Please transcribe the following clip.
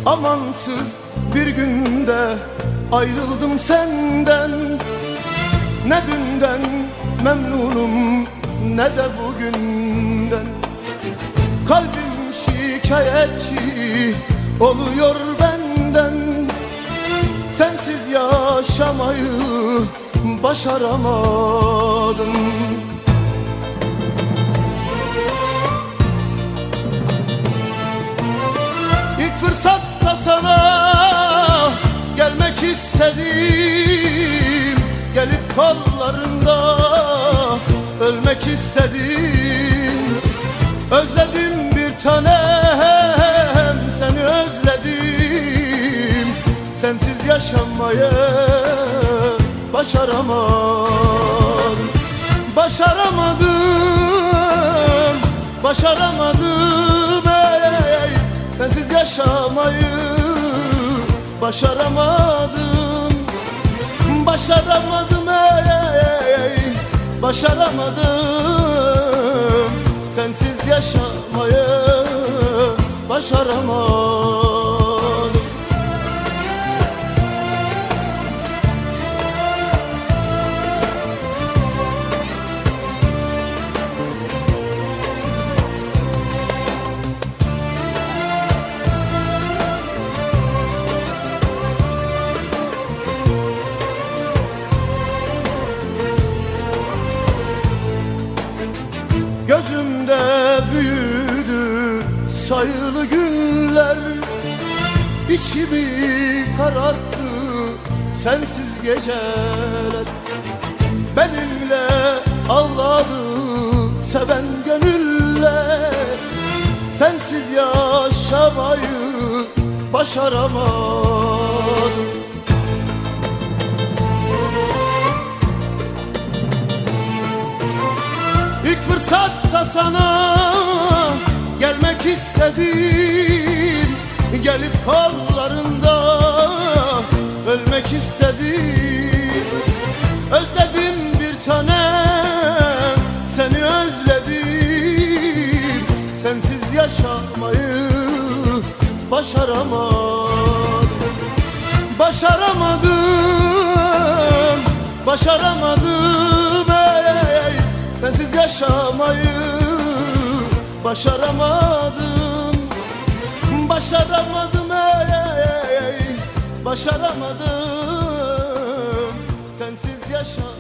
Amansız bir günde ayrıldım senden. Ne dünden memnunum ne de bugünden. Kalbim şikayetçi oluyor benden. Sensiz yaşamayı başaramadım. İlk fırsatta sana gelmek istedim. Gelip kollarında ölmek istedim. Özledim bir tanem, seni özledim. Sensiz yaşamayı başaramadım. Başaramadım ey. Sensiz yaşamayı başaramadım. Başaramadım ey. Başaramadım. Sensiz yaşamayı başaramadım. Gözümde büyüdü sayılı günler. İçimi kararttı sensiz geceler. Benimle ağladı seven gönüller. Sensiz yaşamayı başaramadım. İlk fırsatta sana gelmek istedim. Gelip kollarında ölmek istedim. Özledim bir tanem, seni özledim. Sensiz yaşamayı başaramadım. Başaramadım ey. Sensiz yaşamayı başaramadım. Başaramadım ey. Başaramadım. Sensiz yaşamayı